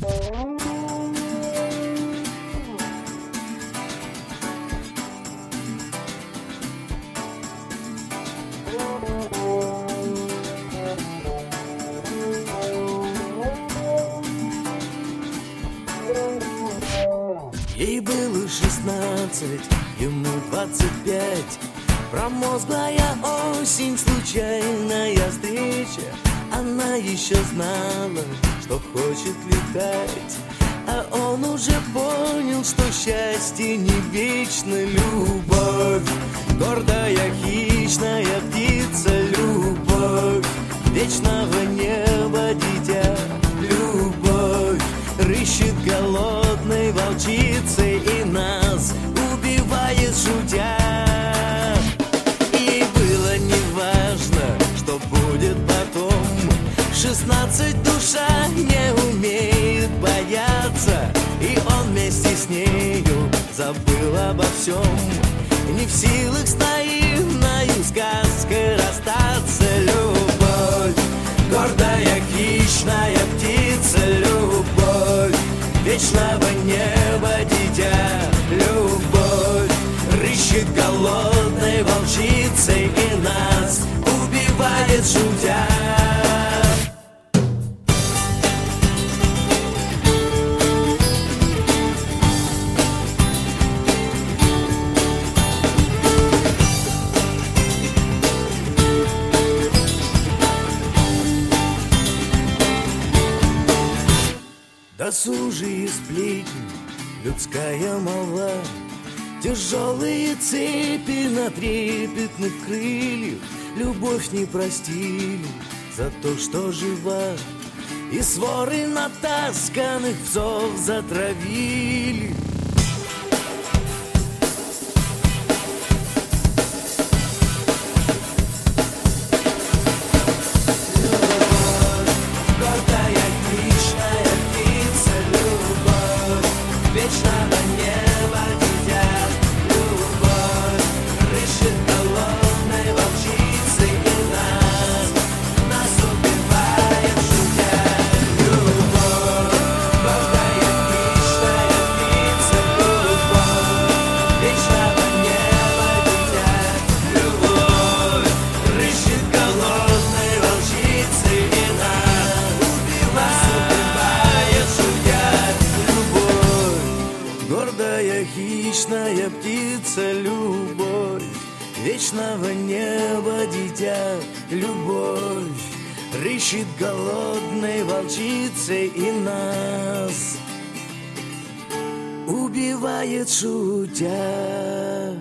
Ей было 16, ему 25. Промозглая осень, случайная встреча. Она еще знала, что хочет летать, а он уже понял, что счастье не вечно. Любовь, гордая хищная птица. Любовь, вечного неба дитя. Любовь, рыщет голодной волчицей и нас убивает шутя. Ей было неважно, что будет потом. 16 душа не умеет бояться, и он вместе с нею забыл обо всем. Не в силах с наивною сказкой расстаться. Любовь, гордая хищная птица. Любовь, вечного неба дитя. Любовь, рыщет голодной волчицей и нас убивает шутя. Досужие сплетни, людская молва, тяжелые цепи на трепетных крыльях. Любовь не простили за то, что жива, и своры натасканных псов затравили. Вечного неба дитя. Любовь, рыщет голодной волчицей и нас убивает шутя. Любовь, гордая хищная птица. Любовь, вечного неба дитя. Любовь, рыщет голодной волчицей и нас убивает шутя. Гордая хищная птица. Любовь, вечного неба дитя. Любовь, рыщет голодной волчицей и нас убивает шутя.